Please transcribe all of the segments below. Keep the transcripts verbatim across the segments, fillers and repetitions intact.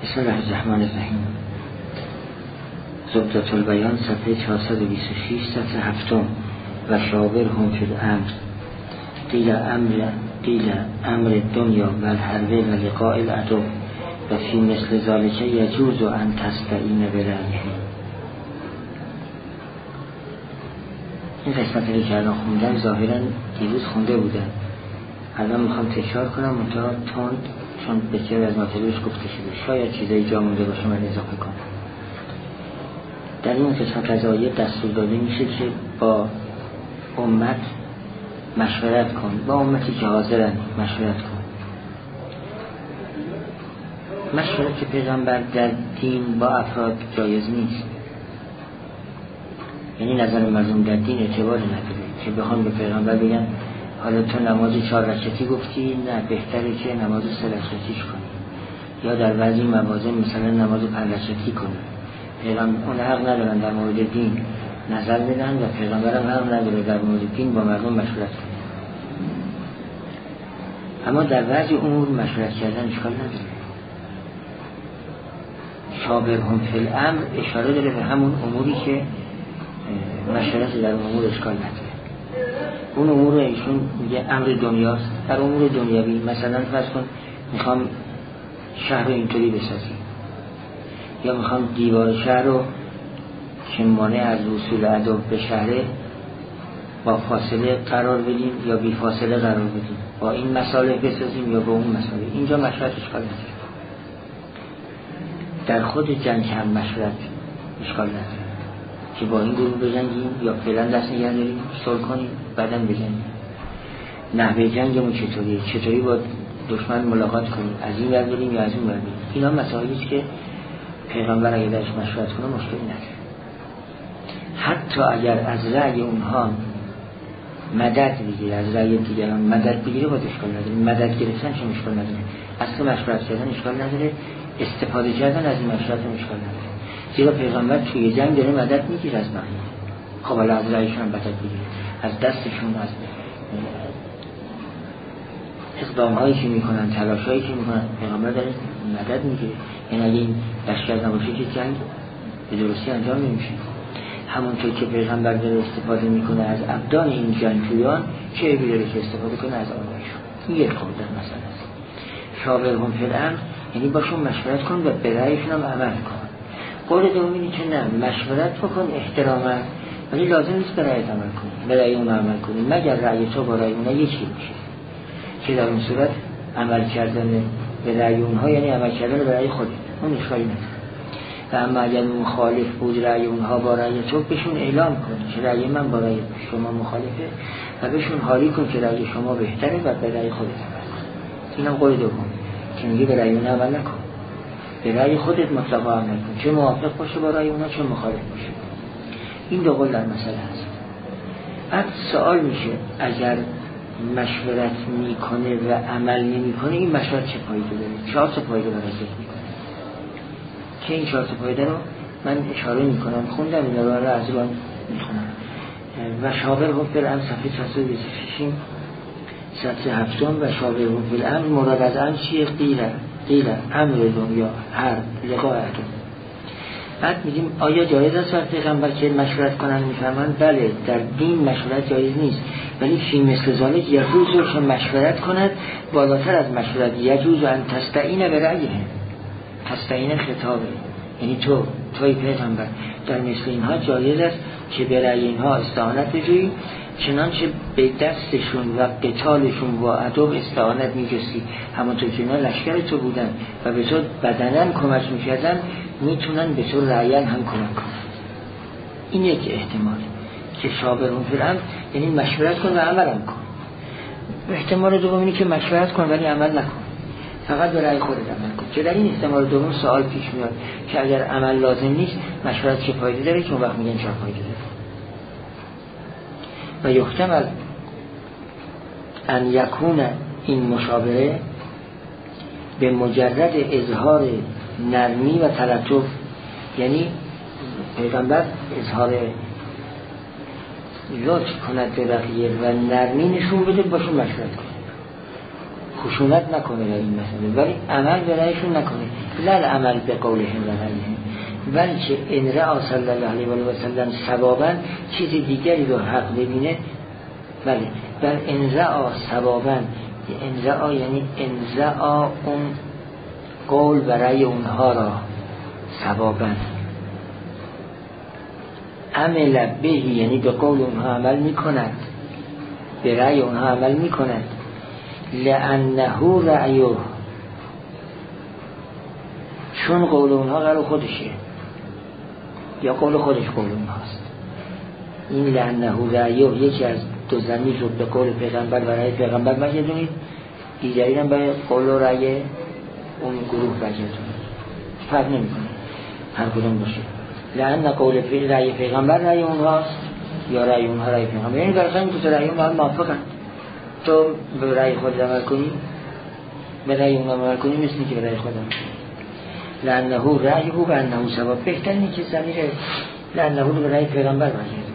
بسم الله الرحمن الرحیم. زبدة البیان صفحه چهارصد و بیست و شش سطر هفتم. و شاورهم فی الامر قیل امر قیل امر دنیا و الحرب و لقاء العدو و فی مثل ذالک یجوز ان تستعین برأیه. این قسمتی که الان خوندم ظاهرا دیروز خونده بودن، الان میخوام تکرار کنم منتها تند، چون بسیار از مطالبش گفته شده، شاید چیزایی جا مونده باشه من اضافه کنم. در این قسمت از آیه دستور داده میشه که با امت مشورت کن، با امتی که حاضرن مشورت کن. مشورت پیغمبر در دین با افراد جایز نیست، یعنی نظر مردم در دین اعتبار نداره که بخوان به پیغمبر بگن حالا تو نماز چهار رکعتی گفتی، نه بهتره که نماز سه رکعتیش کنی، یا در بعضی موازه مثلا نماز پنج رکعتی کنی. پیغمبر اون حق ندارن در مورد دین نظر بدن و پیغمبر هم حق نداره در مورد دین با مردم مشورت کنه. اما در بعضی امور مشورت کردن اشکال نداره. شاورهم فی الامر اشاره داره به همون اموری که مشورت در امور اشکال نداره. اون امور رو ایشون میگه امر دنیاست. در امور دنیوی مثلا فرض کن میخوام شهر رو اینطوری بسازیم، یا میخوام دیوار شهر رو که مانع از وصول عدو به شهر با فاصله قرار بدیم یا بی فاصله قرار بدیم، با این مسائل بسازیم یا با اون مسائل. اینجا مشورت اشکال نداره. در خود جنگ هم مشورت اشکال نداره که با این گروه بجنگیم یا فعلا دست نگه داریم صلح کنیم بعداً بجنگیم. نحوه جنگمون چطوریه، چطوری با دشمن ملاقات کنیم، از این ور بریم یا از اون ور بریم. اینا مسائلی است که پیغمبر اگه درش مشورت کنه مشکلی نداره. حتی اگر از رأی اونها مدد بگیره، از رأی دیگران مدد بگیره با اشکال نداره. مدد گرفتن چه اشکال نداره، اصلا مشورت کردن اشکال نداره، استفاده کردن از این مشورت اشکال نداره. زیرا پیغمبر توی جنگ داره مدد میگیره از بقیه. خب حالا از رأیشون مدد بگیره، از دستشون، از اقدام‌هایی که میکنن، تلاش‌هایی که میکنن، پیغمبر داره مدد میگیره. یعنی اگه این لشکر نباشه که جنگ به درستی انجام نمیشه. همونطور که پیغمبر داره استفاده میکنه از ابدان این جنگجویان، چه عیبی داره که استفاده کنه از آنهایشون. این یک قول در مسئله است. شاورهم فی الامر یعنی باشون مشورت کن و به رأیشون هم عمل کن. قول دومی که نه، مشورت بکن احتراما، ولی لازم نیست به رأیت عمل کنی، به رأی اون عمل کنی، مگر رأی تو با رأی اونها یکی میشه، که در اون صورت عمل کردن به رأی اونها یعنی عمل کردن به رأی خودت، اون اشکالی نداره. و اما اگر مخالف بود رأی اونها با رأی تو، بهشون اعلام کن که رأی من با رأی شما مخالفه و بهشون حالی کن که رأی شما بهتره و به رأی خودت عمل کن. اینم قول دوم که میگه به رأی اونها عمل نکن، به رأی خودت مطلقا عمل کن، چه موافق باشه با رأی اونها چه مخالف باشه. این دو قول در مسئله هست. بعد سوال میشه اگر مشورت میکنه و عمل نمیکنه این مشورت چه فایده داره؟ چهار تا فایده برای ذکر میکنه که این چهار تا فایده رو من اشاره میکنم، خوندم اینا رو از اون میخونم. و شاورهم فی الامر صفحه چهارصد و بیست و شش سطر هفتم. و شاورهم فی الامر مراد از امر چیه؟ قیل قیل امر دنیا هر لقاء عدو. بعد میگیم آیا جایز است وقتی پیغمبر که مشورت کنن میفهمن؟ بله، در دین مشورت جایز نیست، ولی فی مثل ذالک یجوز که مشورت کند بالاتر از مشورت. یجوز ان تستعین برأیه، تستعین خطابه، یعنی تو توی پیغمبر در مثل اینها جایز است که به رأی اینها استعانت بجویی، چنانچه به دستشون و قتالشون و عدو استعانت میجستی. همونطور که اینا لشکر تو بودن و به تو بدنن کمک میکردن، میتونن به تو رأیان هم کمک کنن. این یک احتمال که شاورهم فی الامر یعنی مشورت کن و عمل کن. احتمال دوم اینه که مشورت کن ولی عمل نکن، فقط به رأی خودت عمل کن. که در این احتمال دوم سوال پیش میاد که اگر عمل لازم نیست مشورت چه فایده داره؟ که اون وقت میگن چه فایده داره. و یحتمل ان یکون این مشاوره به مجرد اظهار نرمی و تلطف، یعنی پیغمبر اظهار لطف کند به بقیه و نرمی نشون بده باشون مشورت کنه. خشونت نکنه در این مسئله، ولی عمل به رأیشون نکنه. لل عمل به قولهم و رأیهم، ولی که ان رأى صلی الله علیه و سلم ثوابا چیز دیگری رو حق ببینه، بله بل ان رأى ثوابا، ان رأى یعنی ان رأى اون قول و رأی اونها را ثوابا، عمل به یعنی به قول اونها عمل میکند، به رأی اونها عمل میکند، لأنه رأیه، چون قول اونها قول خودشه یا قول خودش قول اونهاست. این لأنه رأیه یکی از دو ضمیر رو به قول پیغمبر و رأی پیغمبر بگردونید، دیگری هم به قول و رأی اون گروه بگردونید، فرق نمیکنه هر کدوم باشه. لأن قول فی رأی پیغمبر رأی اونهاست یا رأی اونها رأی پیغمبر، یعنی در این دو تا رأی اونها موافقن. تو به رأی خود عمل کنی، به رأی اونها عمل کنی، مثل که به رأی خود عمل کنی. لأنه رأیه و انه ثواب، بهترین که ضمیر لأنه رو به رأی پیغمبر بگردونید،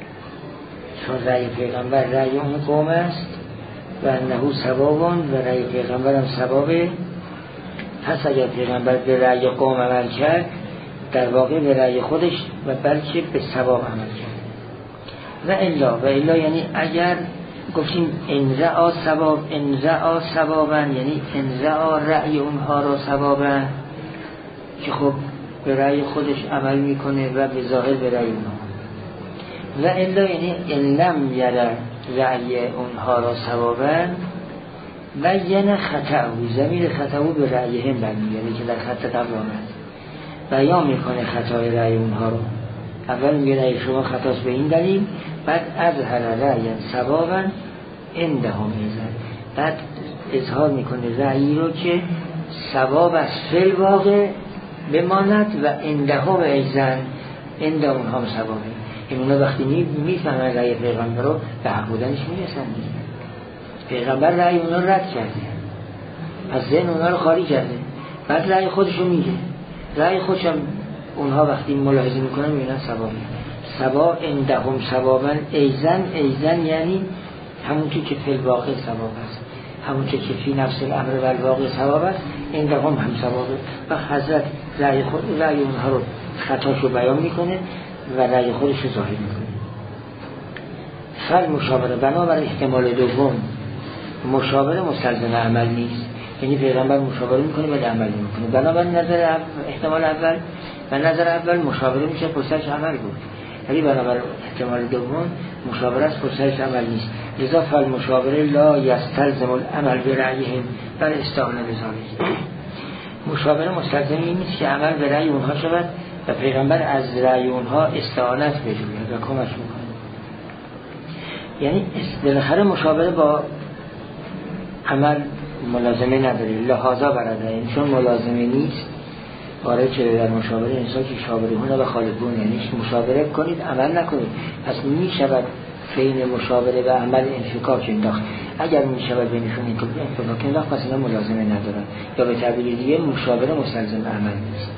چون رأی پیغمبر رأی اون قوم است و انه ثوابون و رأی پیغمبر هم ثوابه. پس اگر پیغمبر به رأی قوم عمل کرد، در واقع به رأی خودش و بلکه به ثواب عمل کرد. و الا و الا یعنی اگر گفتیم ان رأى ثواب، ان رأى ثوابا یعنی ان رأى رأی اونها را ثوابا، که خب به رأی خودش عمل میکنه و به ظاهر به رأی اونها. و الا یعنی ان لم یره رأی اونها را ثوابا و یعنی خطأ، ضمیر خطأ به رأیهم برمیگرده که در خط قبل آمد، بیان میکنه خطای رأی اونها رو. اول میگه رأی شما خطاست به این دلیل، بعد اظهر رأی ثوابا عندهم ایزن، بعد اظهار میکنه رأیی رو که ثواب از فعل واقع بماند و عندهم ایزن، عند اونها ثوابه. این اونا وقتی میفهمن رأی پیغمبر رو به حق بودنش میرسن. پیغمبر رأی اونا رو رد کرده، از ذهن اونا رو خالی کرده، بعد رأی خودش رو میگه. رأی خودش هم اونها وقتی ملاحظه میکنن میبینن ثوابه. ثواب عندهم ثوابا ایزن، ایزن یعنی همونطور که فی الواقع ثواب است، همونطور که فی نفس الامر و الواقع ثواب است، عندهم هم ثوابه. و حضرت رأی خود رأی اونها رو خطاش رو بیان میکنه و رأی خودش رو ظاهر میکنه. فل مشاوره، بنابر احتمال دوم مشاوره مستلزم عمل نیست، یعنی پیغمبر مشاوره میکنه ولی عمل نمیکنه. بنابر نظر احتمال اول و نظر اول مشاوره میشه پرسش عمل بود، ولی بنابر احتمال دوم مشاوره از پرسش عمل نیست. لذا فل مشاوره لا یستلزم العمل برأیهم بل استعانه بذلک. مشاوره مستلزم این نیست که عمل به رأی اونها شود و پیغمبر از رأی اونها استعانت بجوید و کمک میکنه. یعنی بالاخره مشاوره با عمل ملازمه نداره، لحاظا برده، این چون ملازمه نیست وارد شده در مشاوره انسان که شاورهونه و خالقون، یعنی مشاوره کنید عمل نکنید. پس می شود بین مشاوره و عمل انفکاک انداخت. اگر می شود بینشون انفکاک انداخت پس اینا ملازمه ندارن، یا به تعبیر دیگه مشاوره مستلزم عمل نیست.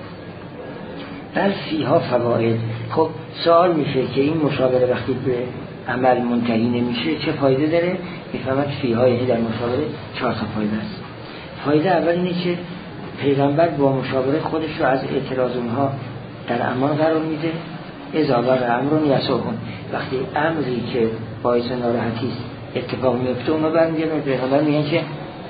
بل فیها فواید. خب سوال میشه که این مشاوره وقتی به عمل منتهی نمیشه چه فایده داره؟ میفهمد فیها یعنی در مشاوره چهار تا فایده است. فایده اول اینه که پیغمبر با مشاوره خودش رو از اعتراض اونها در امان قرار میده. اذا وقع امرون یسوعون، وقتی امری که باعث ناراحتی است اتفاق میفته اونها برمیگردن پیغمبر میگن که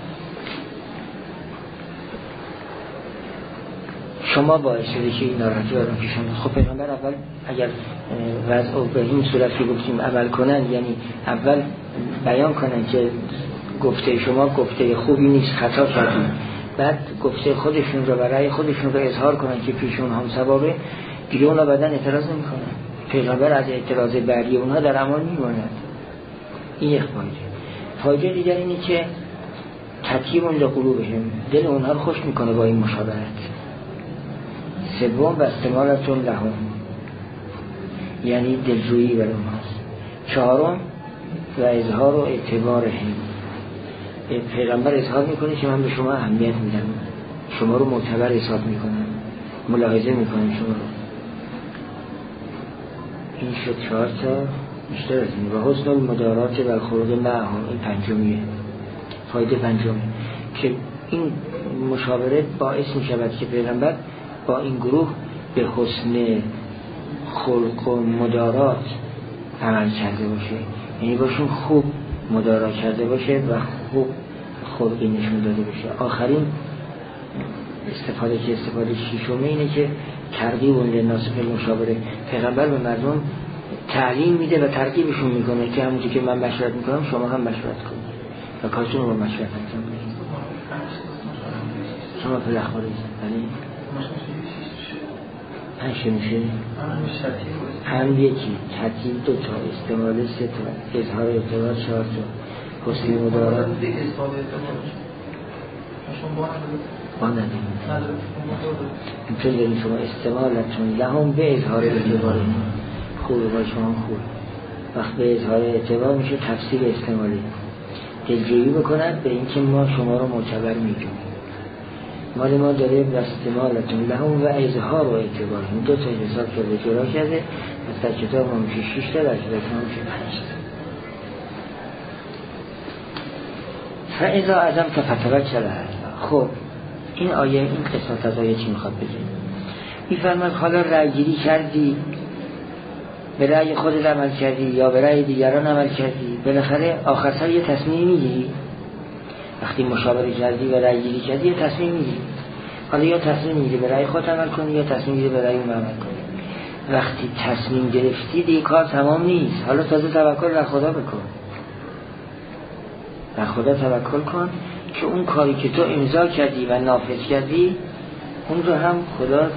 شما باعث شده که این ناراحتی رو پیش اومد. خب پیغمبر اول اگر وضع او به این صورت که گفتیم عمل کنن، یعنی اول بیان کنن که گفته شما گفته خوبی نیست، خطا کردید، بعد گفته خودشون رو و رأی خودشون رو اظهار کنن که پیشون هم ثوابه، دیگه اونا بعدن اعتراض نمی‌کنن. پیغمبر از اعتراض بعدی اونها در امان میماند. این یک فایده. فایده دیگر اینه که تطیب لقلوبهم، دل اونها رو خوش میکنه با این مشاورت. سوم و استمالتون لهم، یعنی دلجویی بر اونهاست. چهارم و اظهار و اعتبارهم، پیغمبر اظهار میکنه که من به شما اهمیت میدم، شما رو معتبر حساب میکنم، ملاحظه میکنم شما رو. این شد چهار تا بیشتر از این. و حسن المدارات و الخروج معهم، این پنجمیه. فایده پنجم که این مشاوره باعث می شود که پیغمبر با این گروه به حسن خلق و مدارات عمل کرده باشه، یعنی باشون خوب مدارا کرده باشه و خوب خلقی نشون داده باشه. آخرین استفاده که استفاده شیشمه اینه که ترغیب للناس فی المشاوره، پیغمبر به مردم تعلیم میده و ترغیبشون میکنه که همونجوری که من مشورت میکنم شما هم مشورت کنید و کارتون رو با مشورت انجام بدید. شما فی الاخبار یعنی پنج میشه هم یکی ترتیب دو تا استعمال سه تا اظهار اعتبار چهار تا حسن مدارات ما ندیم اینطور داریم شما استعمالتون لهم به اظهار اعتبار خوب با شما خوب وقت به اظهار اعتبار میشه تفسیر استعمالی دلجویی بکنند به اینکه ما شما رو معتبر میدونیم. مال ما داره استعمالتون لهم و اظهار و اعتبار این دو تا حساب کرده جرا کرده از در کتاب ما میشه شش تا در کتاب ما میشه پنج تا. فاذا عزمت فتوکل علی الله. خب این آیه این قسمت از آیه چی میخواد بگه؟ میفرماد حالا رأی گیری کردی، به رأی خودت عمل کردی یا به رأی دیگران عمل کردی، بالاخره آخر سر یه تصمیم میگیری. وقتی مشاوره کردی و رأی گیری کردی یه تصمیم میگیری. حالا یا تصمیم میگیری به رأی خودت عمل کنی یا تصمیم میگیری به رأی اون عمل کنی. وقتی تصمیم گرفتی دیگه کار تمام نیست، حالا تازه توکل بر خدا بکن. بر خدا توکل کن که اون کاری که تو امضا کردی و نافذ کردی اون رو هم خدا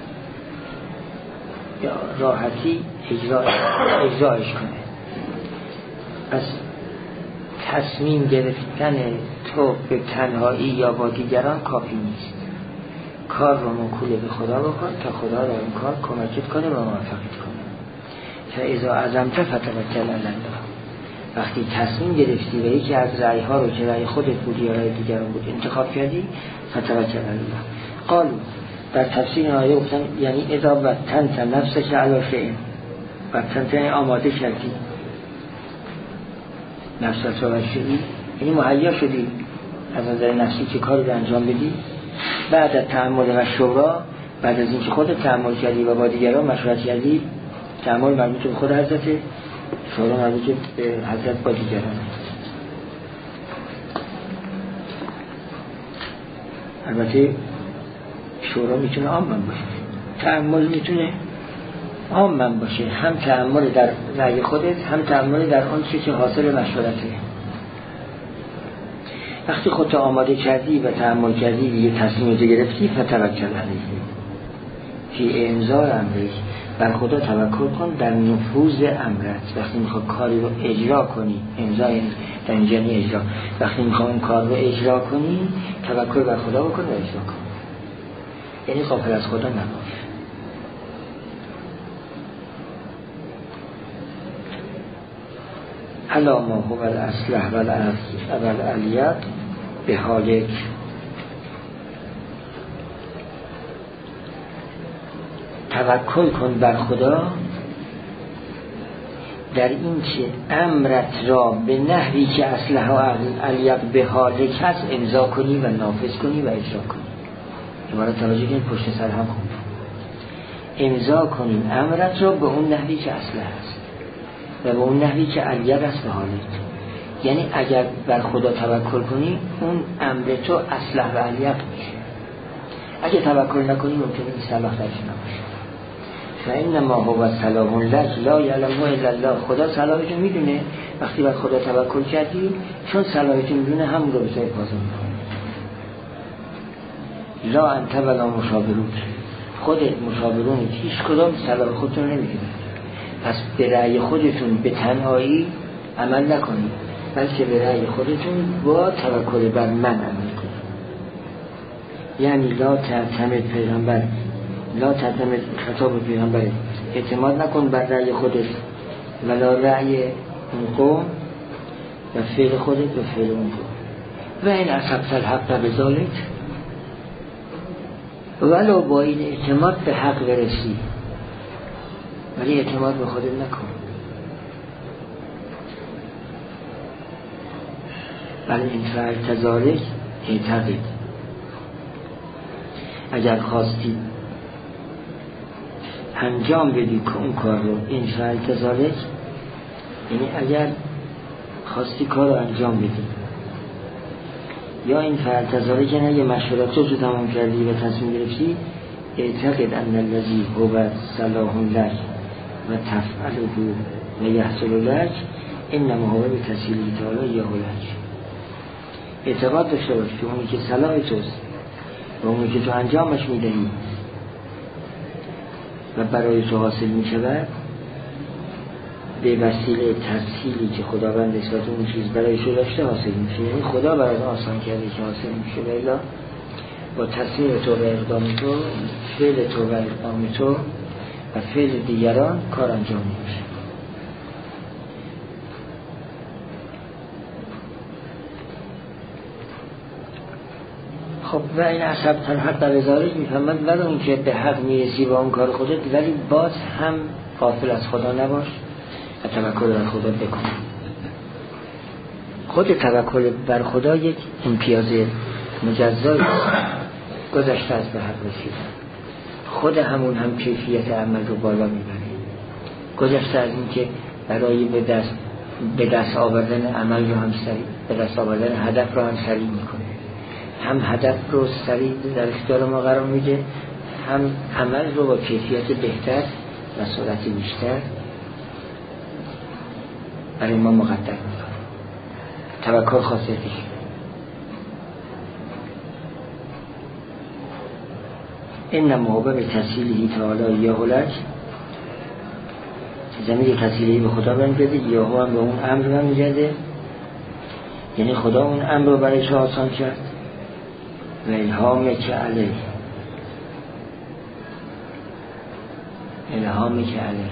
یا راحتی اجرا اجراش کنه. از تصمیم گرفتن تو به تنهایی یا با دیگران کافی نیست. کار رو موکول به خدا بکن تا خدا را این کار کمکت کنه و موفقت کنه. فاذا عزمت فتوکل علی الله. وقتی تصمیم گرفتی و یکی از رأی ها رو که رأی خودت بود یا رأی دیگران بود انتخاب کردی فتوکل علی الله. قالوا در تفسیر آیه گفتن یعنی اذا وطنت نفسك علی شیء، وطنت یعنی آماده کردی نفست رو شدی، یعنی مهیا شدی از نظر نفسی که کاری رو انجام بدی. بعد از تأمل و شورا، بعد از اینکه خودت تأمل کردی و با دیگران مشورت کردی، تأمل مربوط به خود حضرت، شورا مربوط به حضرت با دیگران. البته شورا میتونه عام باشه، تأمل میتونه عام باشه، هم تأمل در رأی خودت هم تأمل در آن چیزی که حاصل مشورته. وقتی خودت آماده کردی و تأمل کردی یه تصمیم گرفتی فتوکل علیه فی امضاء امرک، بر خدا توکل کن در نفوذ امرت. وقتی میخوای کاری رو اجرا کنی، امضا در اینجا یعنی اجرا، وقتی میخوای اون کار رو اجرا کنی توکل بر خدا بکن و اجرا کن، یعنی غافل از خدا نباش. الا ما هو الاصلح و الالیت به حالک. توکل کن بر خدا در این که امرت را به نحوی که اصلح و الیت به حالک هست امضا کنی و نافذ کنی و اجرا کنی. دوباره توجه کنید پشت سر هم خوند امضا کنی امرت را به اون نحوی که اصلح هست و به اون نحوی که الیت است به حالک. یعنی اگر بر خدا توکل کنی اون امر تو اصلح و الیت میشه. اگه توکل نکنی ممکنه این صلاح درش نباشه. فإنما هو سلام لك لا یعلمه الا الله. خدا صلاحتو میدونه. وقتی بر خدا توکل کردی چون صلاحتو میدونه همون رو به جای بازم میکنه. لا انت ولا مشاورون، خودت مشاورون هیچ کدام صلاح خودتون نمیدونه. پس به رأی خودتون به تنهایی عمل نکنید، بلکه به رأی خودتون با توکل بر من عمل کنید. یعنی لا تعتمد پیغمبر لا تعتمد خطاب پیغمبر، اعتماد نکن بر رأی خودت ولا رأی اون قوم و فعل خودت و فعل اون قوم. و این اصبت الحق به ذالک، ولو با این اعتماد به حق برسی ولی اعتماد به خودت نکن. ولی این فعل تزارک اعتقد، اگر خواستی انجام بدی که اون کار رو، این فعل تزارک یعنی اگر خواستی کار رو انجام بدی، یا این فعل تزارک یعنی اگه مشورت رو تمام کردی و تصمیم گرفتی، اعتقد ان الذی هو صلاح لک و تفعله و یحصل لک انما هو بتسهیل تعالی یا لک. اعتقاد داشته باش که اونی که صلاح توست و اونی که تو انجامش میدهی و برای تو حاصل میشود به وسیله تسهیلی که خداوند نسبت اون چیز برای شو داشته حاصل میشه. یعنی خدا برای آسان کرده که حاصل میشه، ولی با تصمیم تو و اقدام تو، فعل تو و اقدام تو و فعل دیگران کار انجام میشه. خب و این عصب حق در ازارش میفهمد ولی اون که به حق میرسی با اون کار خودت، ولی باز هم غافل از خدا نباش و توکل بر خدا بکن. خود توکل بر خدا یک امتیاز مجزایی گذشته از به حق رسیدن، خود همون هم کیفیت عمل رو بالا میبره. گذشته از این که برای به دست به دست آوردن عمل رو هم سریع، به دست آوردن هدف رو هم سریع میکنه، هم هدف رو سریع در اختیار ما قرار میده، هم عمل رو با کیفیت بهتر و سرعت بیشتر برای ما مقدر میکنه. توکل خاصیتش این نموابه به تسهیلی تعالی یا لک، زمین تسهیلی به خدا برمیگرده، یا هم به اون امر برمیگرده، یعنی خدا اون امر رو برای شما آسان کرد و الهام که علیه، الهام که علیه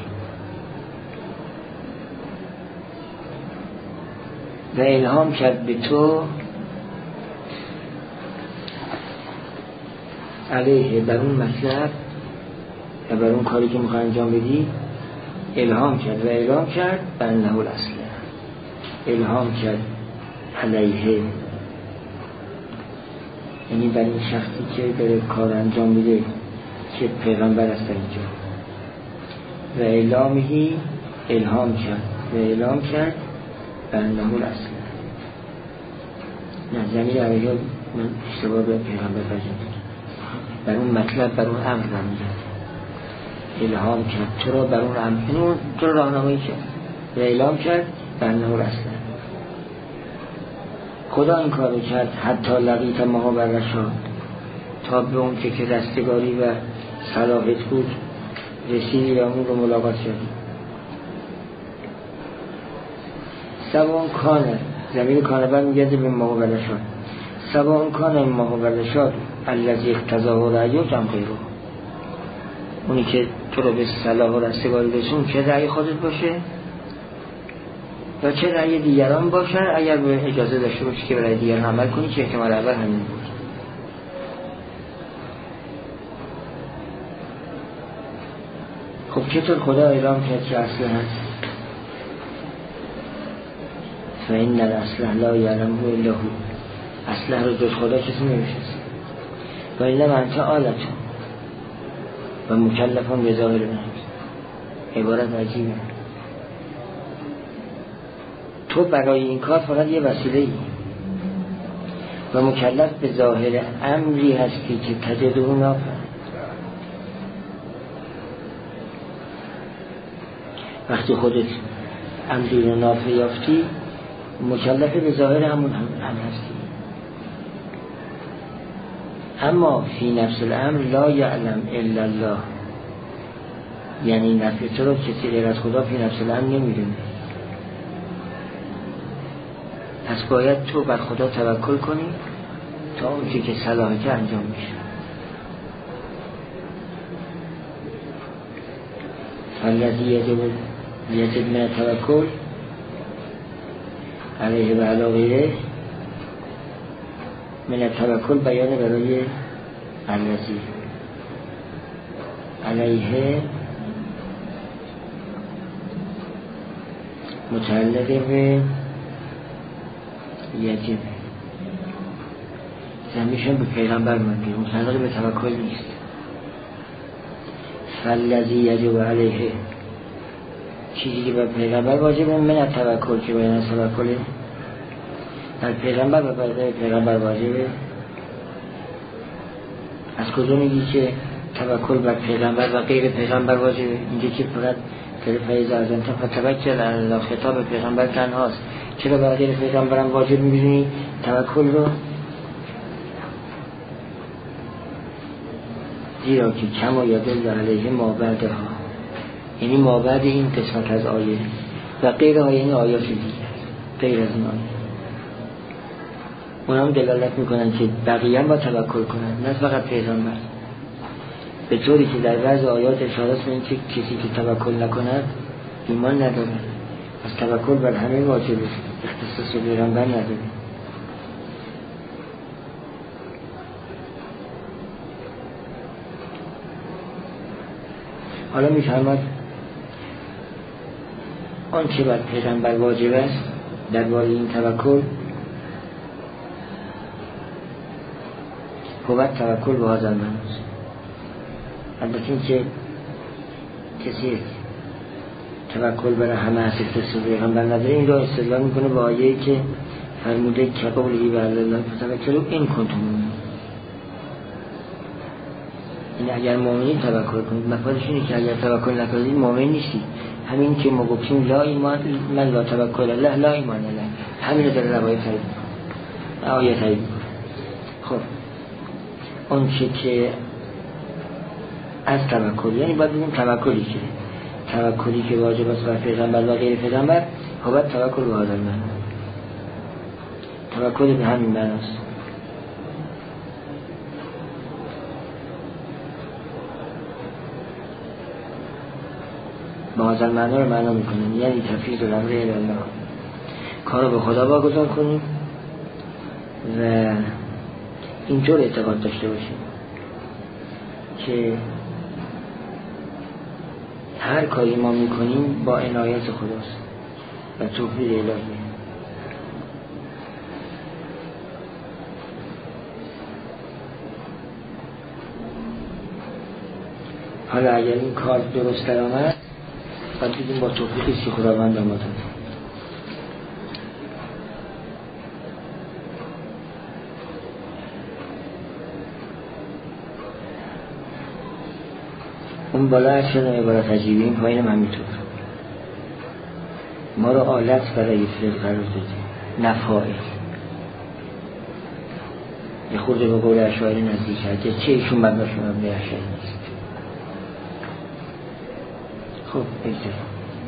و الهام کرد به تو علیه بر اون مطلب و بر اون کاری که میخوای انجام بدی، الهام کرد و الهام کرد بر انه الاصل، الهام کرد علیه یعنی بر این شخصی که داره کار انجام میده که پیغمبر است اینجا، و الهامهی الهام کرد و الهام کرد بر انه الاصل. نه زمین علیه من اشتباه به پیغمبر فرجم، بر اون مطلب بر اون امر برمیگرد، الهام کرد تو را بر اون امر، اینو تو راهنمایی کرد و الهام کرد بر انه الاصل. خدا این کارو کرد حتی لقیت ما بر رشاد، تا به اون که که رستگاری و صلاحیت بود رسیدی و اون رو ملاقات شدی. سوان کانه زمین کانه بر میگرده به ما بر رشاد، سوان کانه ما بر رشاد الذی اقتضا و رأی و جمع غیره، اونی که تو رو به صلاح و رستگاری رسون چه رأی خودت باشه یا چه رأی دیگران باشن، اگر به اجازه داشته باشی که برای دیگران عمل کنی که احتمال اول همین بود. خب چطور خدا اعلام کرد که اصل هست؟ فإن الأصل لا يعلمه إلا هو، اصله رو جز خدا کسی نمی‌شناسه. و اینم انت آلتون و مکلفان به ظاهر نفس، عبارت عجیبه. تو برای این کار فقط یه وسیله ای و مکلف به ظاهر امری هستی که تجده نافع. وقتی خودت امری رو نافع یافتی مکلف به ظاهر همون هم, هم هستی. اما فی نفس الامر لا یعلم الا الله، یعنی نفع تو رو کسی غیر از خدا فی نفس الامر نمیدونه. پس باید تو بر خدا توکل کنی تا اون چی که صلاحیت انجام میشه. فالذی یجب یجب من توکل علیه و علی غیره من التوکل بیان برای الذی علیه متعلق به یجب زمینشون به پیغمبر منگیر، متعلق به توکل نیست. فالذی یجب علیه، چیزی که به پیغمبر واجبه من التوکل که باید از توکله در پیغمبر و برای پیغمبر واجبه. از کجا میگی که توکل بر پیغمبر و غیر پیغمبر واجبه؟ اینجا که فقط فیض از انت فتوکل علی الله، خطاب پیغمبر تنهاست. چرا بر غیر پیغمبرم واجب میبینی توکل رو؟ زیرا که کما یدل علیه ما بعدها، یعنی ما بعد این قسمت از آیه و غیر آیه، این آیات دیگه غیر از این آیه اونم دلالت میکنن که بقیه هم با توکل کنن، نه فقط پیغمبر. به طوری که در بعض آیات اشاره است این که کسی که توکل نکند ایمان نداره. از توکل بر همه واجبه، اختصاص پیغمبر نداره. حالا میفرماد آن که بر پیغمبر واجب است درباره این توکل، قوت توکل به هذا المعنی. البته این که کسی توکل برای همه از اختصاص پیغمبر نداره، این را استدلال میکنه با آیه‌ای که فرموده که قولی به الله فتوکلوا این کنتم مؤمنین. این اگر مؤمنین توکل کنید، مفادش اینه که اگر توکل نکنید مؤمن نیستی. همین که ما گفتیم لا ایمان من لا توکل الله لا ایمان الله، همین رو در روایت تایید آیه تایید میکنه. خب اون چه که از توکل، یعنی باید بگیم توکلی که توکلی که واجب است بر پیغمبر و غیر پیغمبر، خب باید توکل به هذا المعنی، توکل به همین معناست. با هذا المعنی رو معنا میکنیم، یعنی تفویض الامر الی الله، کارو به خدا واگذار کنیم و اینطور اعتقاد داشته باشیم که هر کاری ما میکنیم با عنایت خداست و توفیق الهی. حالا اگر این کار درست درآمد باید دیدیم با توفیقی که خداوند آمده. اون بالا از شدن عبارت عجیبی، این پایین هم همینطور. ما رو آلت برای فعل قرار دادی، نفائل. یه خورده به قول اشعاری نزدیک هست، چه ایشون مبناشون هم به اشعاری نیست. خب بگذاریم.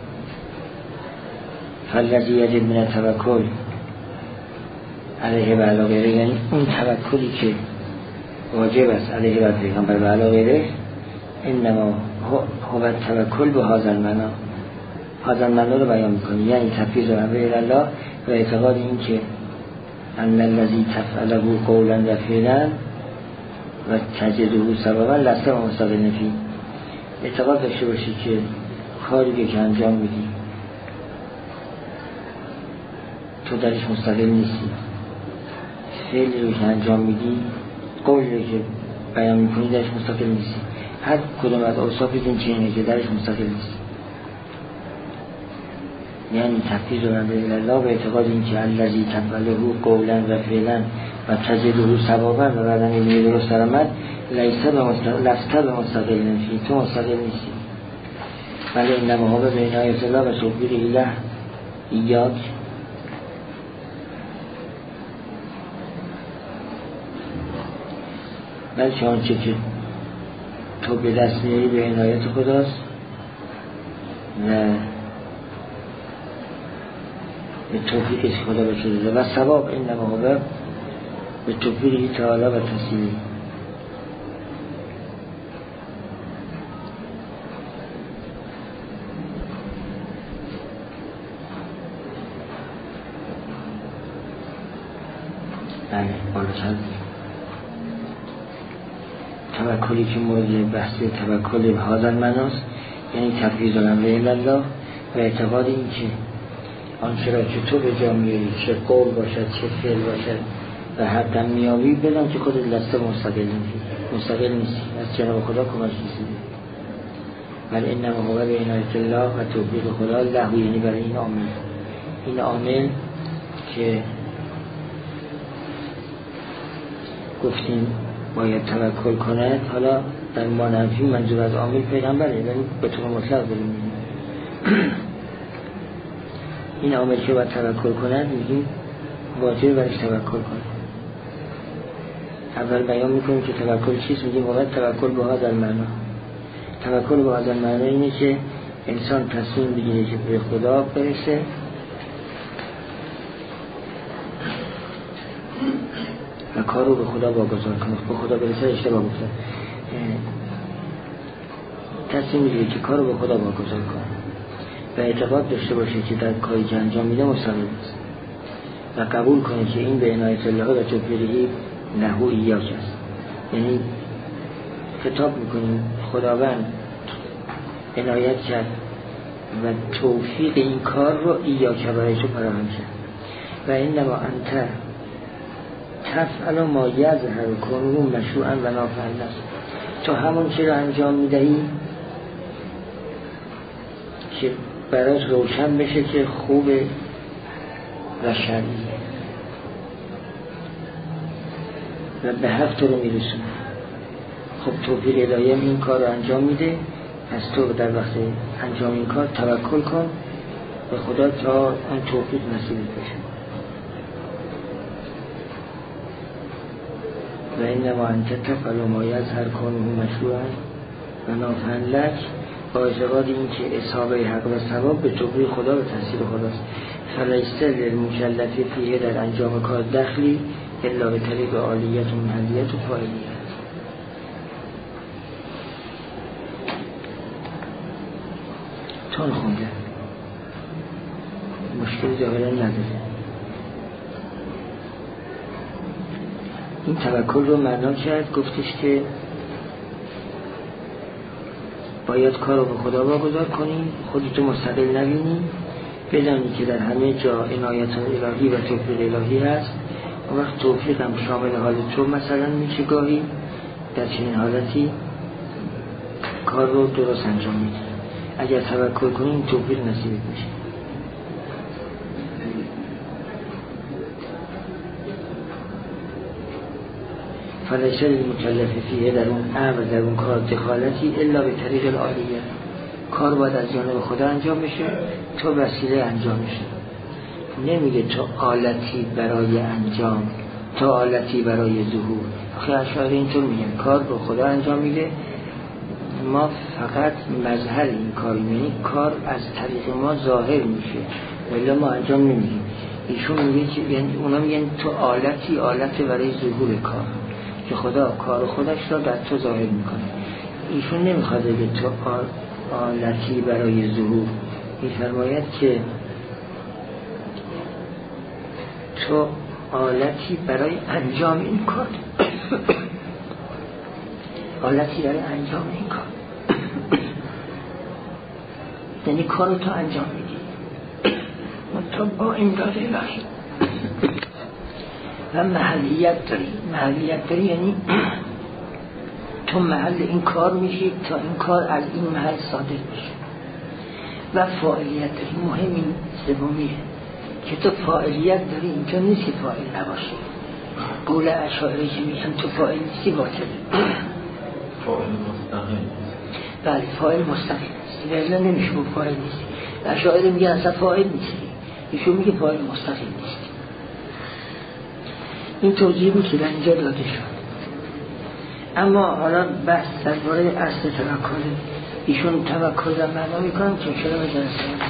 فالذی یجب من التوکل علیه و علی غیره، یعنی اون توکلی که واجب است علیه و پیغمبر و علی غیره، انما هو التوکل به هذا المعنی. هذا المعنی رو بیان می‌کنه، یعنی تفویض الامر الی الله و اعتقاد این که ان الذی تفعله قولا و فعلا و تجده ثوابا لست مستقل فیه. اعتقاد داشته باشی که کاری که انجام میدی تو درش مستقل نیستی، فعلی رو که انجام میدی، قولی رو که بیان میکنی درش مستقل نیستی. هر کدوم از اوصاف این چنینه که درش مستقل نیستی. یعنی تفویض الامر الی الله و اعتقاد این که الذی تفعله قولا و فعلا و تجده ثوابا و بعدن این درست درآمد لیس به مستقل فیه، تو مستقل نیستی. ولی انما هو به عنایت الله و توفیق اله ایاک. بلکه آنچه که تو به دست میاری به عنایت خداست و به توفیقش خدا بشده و ثواب انما هو به توفیقی تعالی و تسلیمی. بله بالا چند توکلی که مورد بحث توکل هذا المعنی، یعنی تفویض الامر الی الله و اعتقاد این که آنچه را که تو به جا میاری، چه قول باشد چه فعل باشد و حقا میابی بدان که خودت لسته مستقل نیستی مستقل نیستی از جناب خدا کمک نیستی ولی انما هو به عنایت الله و توفیق خدا له، یعنی برای این عامل این عامل که گفتیم باید توکل کند. حالا در مانفی منظور از عامل پیغمبره ولی به طور مطلق بریم این عامل که باید توکل کند میگیم واجب برش توکل کند. اول بیان میکنیم که توکل چیست، میگیم واقعا توکل به هذا المعنی. توکل به هذا المعنی اینه که انسان تصمیم بگیره که به خدا برسه و کار رو به خدا واگذار کنه. به خدا برسه اشتباه گفتم، تصمیم میگیره که کار رو به خدا واگذار کنه و اعتقاد داشته باشه که در کاری که انجام میده مستقل است و قبول کنه که این به عنایت الله و توفیقه له ایاک است. یعنی خطاب میکنیم خداوند عنایت کرد و توفیق این کار رو ایاک برای تو فراهم کرد و انما انت تفعل ما یظهر کنون مشروعا و نافعل است. تو همون چی رو انجام میدهی که برات روشن بشه که خوبه و شرعیه و به حق تو رو میرسونه. خب توفیق الهی این کار رو انجام میده، از تو در وقت انجام این کار توکل کن به خدا تا اون توفیق نصیب بشه. و انما انت تفعل ما یظهر کنه مشروعا و نافعا لک، با اعتقاد این که اصحاب حق و ثواب به توفیق خدا و تحصیل خداست. فلیس للمکلف فیه در انجام کار دخلی الا به طریق عالیت و منحلیت و فاعلیت. تون خونده مشکل ظاهرا نداره. این توکل رو معنا کرد، گفتش که باید کار رو به خدا واگذار کنی، خودتو مستقل نبینی، بدانی که در همه جا عنایت الهی و توفیق الهی هست. اون وقت توفیق هم شامل حال تو مثلا میشه، گاهی در چنین حالتی کار رو درست انجام میدی. اگر توکل کنی این توفیق نصیب میشه. فلیس للمکلف فیه در اون امر در اون کار دخالتی الا به طریق العالیه. کار باید از جانب خدا انجام بشه، تو وسیله انجام میشه. نمیگه تو آلتی برای انجام، تو آلتی برای ظهور. آخه اشعار اینطور میگن کار رو خدا انجام میده، ما فقط مظهر این کار، یعنی کار از طریق ما ظاهر میشه ولی ما انجام نمیدیم. ایشون میگه که یعنی اونا میگن تو آلتی آلت برای ظهور کار که خدا کار خودش را در تو ظاهر میکنه. ایشون نمیخواد بگه تو آلتی برای ظهور، میفرماید که تو آلتی برای انجام این کار آلتی برای انجام این کار یعنی کار تو انجام میدی تو با این داده الهی و محلیت داری. محلیت داری یعنی تو محل این کار میشی تا این کار از این محل صادر میشه. و فاعلیت داری، مهم این سومیه که تو فاعلیت داری، اینجا نیست که فاعل نباشی. قول اشاعره که میگن تو فاعل نیستی باطله. فاعل مستقل. بله فاعل مستقل نیستی، ولی نمیشه بود فاعل نیستی. اشاعره میگن اصلا فاعل نیستی، ایشون میگه فاعل مستقل نیستی. این توجیه بود که در اینجا داده شد. اما حالا بحث درباره اصل توکل، ایشون توکل را معنا میکنم که چرا بجرسیم